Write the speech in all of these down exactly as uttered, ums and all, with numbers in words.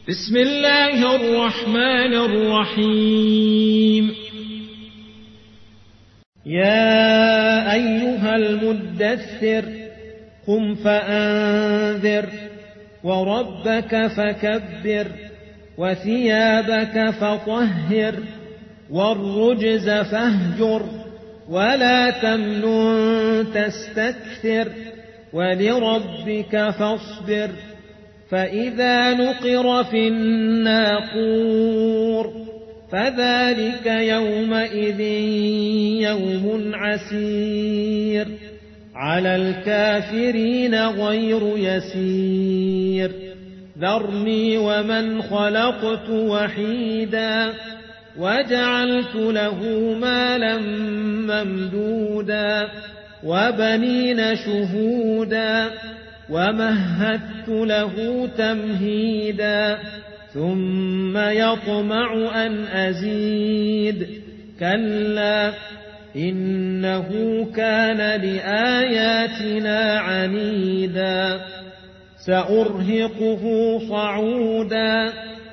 بسم الله الرحمن الرحيم. يا أيها المدثر قم فأنذر وربك فكبر وثيابك فطهر والرجز فاهجر ولا تمنن تستكثر ولربك فاصبر فإذا نقر في الناقور فذلك يومئذ يوم عسير على الكافرين غير يسير ذرني ومن خلقت وحيدا وجعلت له مالا ممدودا وبنين شهودا ومهدت له تمهيدا ثم يطمع أن أزيد كلا إنه كان لآياتنا عنيدا سأرهقه صعودا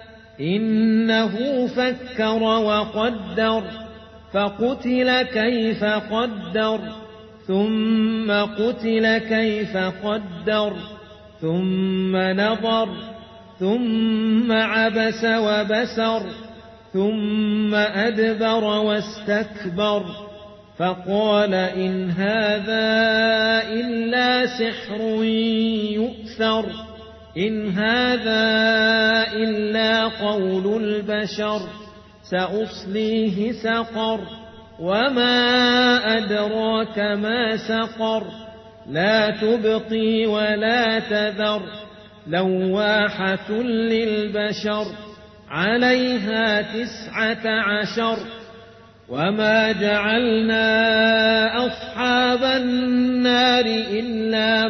إنه فكر وقدر فقتل كيف قدر ثم قتل كيف قدر ثم نظر ثم عبس وبسر ثم أدبر واستكبر فقال إن هذا إلا سحر يؤثر إن هذا إلا قول البشر سأصليه سقر وما أدراك ما سقر لا تبقي ولا تذر لواحة للبشر عليها تسعة عشر وما جعلنا أصحاب النار إلا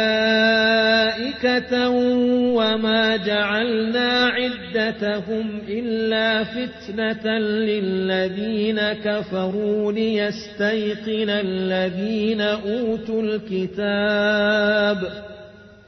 ملائكة وما جعلنا عدتهم إلا فتنة للذين كفروا ليستيقن الذين أوتوا الكتاب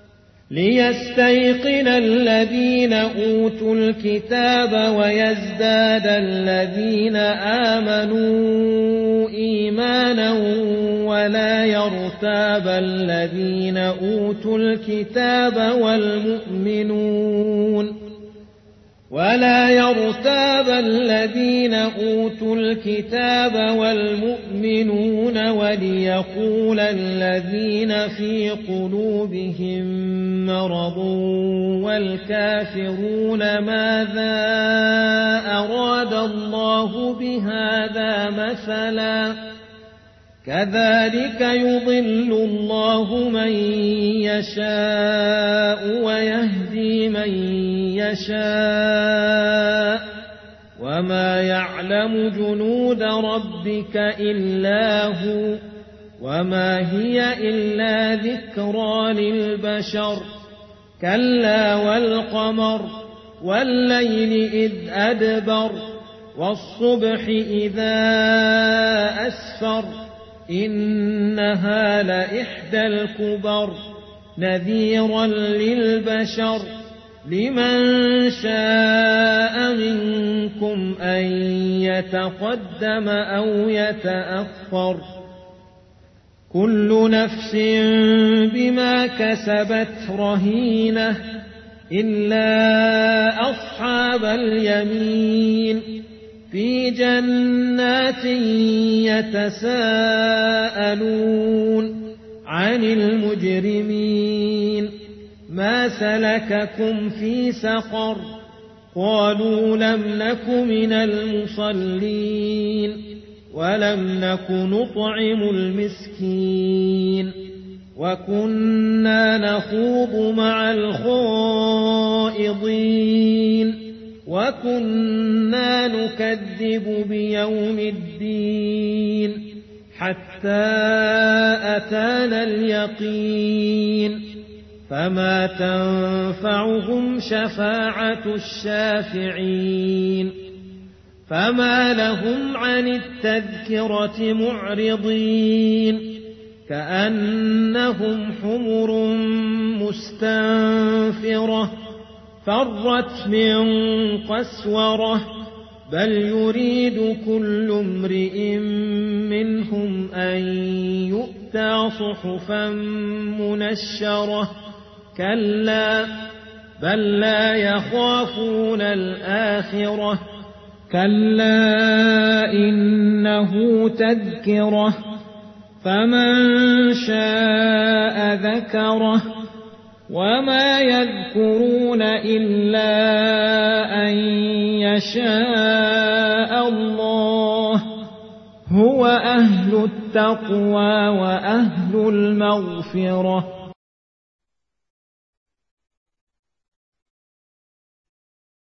ليستيقن الذين أوتوا الكتاب ويزداد الذين آمنوا إيمانا ولا يرتاب الذين أوتوا الكتاب والمؤمنون ولا يرتاب الذين أوتوا الكتاب والمؤمنون وليقول الذين في قلوبهم مرض والكافرون ماذا أراد الله بهذا مثلا كذلك يضل الله من يشاء ويهدي من يشاء وما يعلم جنود ربك إلا هو وما هي إلا ذكرى للبشر كلا والقمر والليل إذ أدبر والصبح إذا أسفر إنها لإحدى الكبر نذيرا للبشر لمن شاء منكم أن يتقدم أو يتأخر كل نفس بما كسبت رهينة إلا أصحاب اليمين في جنات يتساءلون عن المجرمين ما سلككم في سقر قالوا لم نك من المصلين ولم نك نطعم المسكين وكنا نخوض مع الخائضين وكنا نكذب بيوم الدين حتى أتانا اليقين فما تنفعهم شفاعة الشافعين فما لهم عن التذكرة معرضين كأنهم حمر مستنفرة فرت من قسورة بل يريد كل امرئ منهم أن يؤتى صحفا منشرة كلا بل لا يخافون الآخرة كلا إنه تذكرة فمن شاء ذكره وما يذكرون إلا أن يشاء الله هو أهل التقوى وأهل المغفرة